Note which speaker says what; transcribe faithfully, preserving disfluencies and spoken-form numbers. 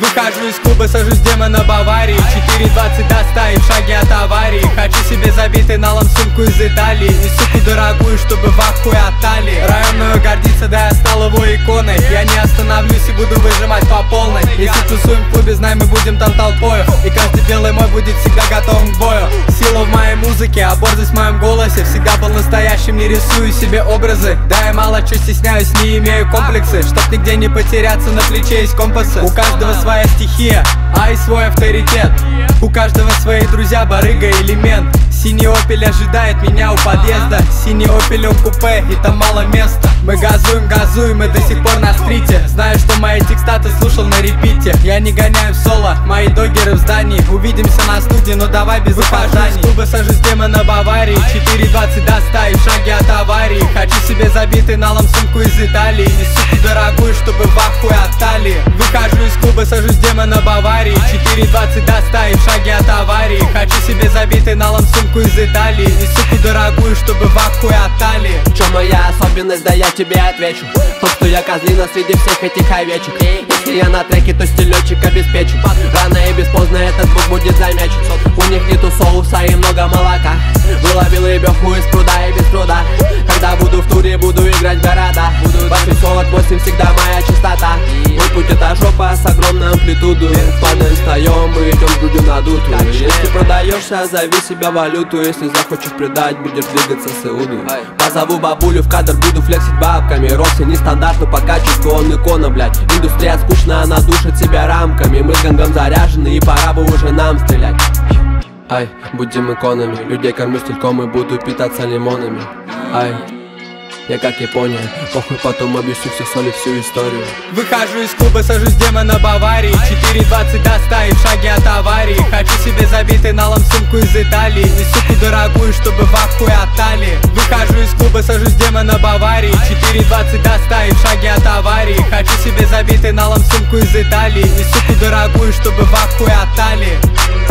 Speaker 1: Выхожу из клуба, сажусь демона Баварии. Четыре двадцать до ста и в шаге от аварии. Хочу себе забитый налом сумку из Италии и суку дорогую, чтобы в ахуе от талии. Районную гордиться, да я стал его иконой. Я не остановлюсь и буду выжимать по полной. Если тусуем в клубе, знай, мы будем там толпою. И каждый белый мой будет всегда готовым к бою. Сила в моей музыке, а борзость в моем голосе. Всегда был настоящим, не рисую себе образы. Да я мало чё стесняюсь, не имею комплексы. Чтоб нигде не потеряться, на плече есть компасы. У каждого своя стихия, а и свой авторитет. У каждого свои друзья, барыга, элемент. Синий опель ожидает меня у подъезда. Синий опель у купе, и там мало места. Мы газуем, газуем, и до сих пор на стрите. Знаю, что мои текста ты слушал на репите. Я не гоняю в соло, мои догеры в здании. Увидимся на студии, но давай без опозданий. Из клуба сажусь демона Баварии. Четыре двадцать до ста и в шаге от аварии. Хочу себе забитый налом сумку из Италии и суку дорогую, чтобы в ахуе от талии. Выхожу из клуба, сажусь демона Баварии. Четыре двадцать до ста и в шаге от аварии. Хочу себе забитый налом сумку из Италии и суку дорогую, чтобы в ахуе от талии.
Speaker 2: В чём моя особенность, да я тебе отвечу. То, что я козлина среди всех этих овечек. Если я на треке, то стилёчек обеспечу. Рано и без поздно этот звук будет замечен. У них нету соуса и много молока. Выловил ребёху из пруда и без труда. Когда буду в туре, буду играть в города. восемь сорок восемь всегда моя частота. Мой путь это жопа с огромной амплитудой. Падаем, встаем, мы идем с грудью надутую. Если продаешься, зови себя валюту. Если захочешь предать, будешь двигаться с Иуду. Позову бабулю в кадр, буду флексить бабками. Рокси нестандартно по качеству, он икона, блядь. Индустрия скучная, она душит себя рамками. Мы с гангом заряжены, и пора бы уже нам стрелять. Ай, будем иконами. Людей кормлю стельком и буду питаться лимонами. Ай, я как Япония, похуй, потом объясню всю соль и всю историю.
Speaker 1: Выхожу из клуба, сажусь демона Баварии. Четыре двадцать до ста и в шаге от аварии. Хочу себе забитый налом сумку из Италии и суку дорогую, чтобы в ахуе от талии. Выхожу из клуба, сажусь демона Баварии. Четыре двадцать до ста и в шаге от аварии. Хочу себе забитый налом сумку из Италии и суку дорогую, чтобы в ахуе от талии.